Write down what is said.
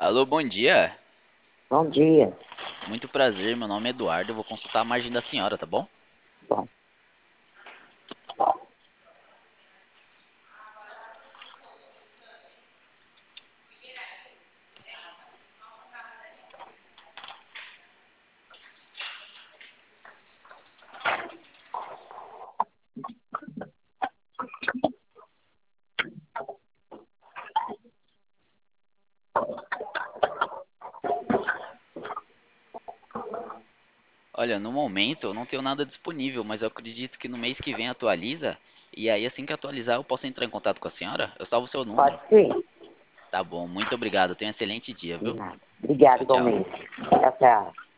Alô, bom dia. Bom dia. Muito prazer, meu nome é Eduardo. Eu vou consultar a margem da senhora, tá bom? Bom, Olha, no momento eu não tenho nada disponível, mas eu acredito que no mês que vem atualiza. E aí, assim que atualizar, eu posso entrar em contato com a senhora? Eu salvo o seu pode número. ser? Tá bom, muito obrigado. Tenha um excelente dia, De viu? nada. Obrigada, Tchau, tchau. igualmente. Tchau, tchau.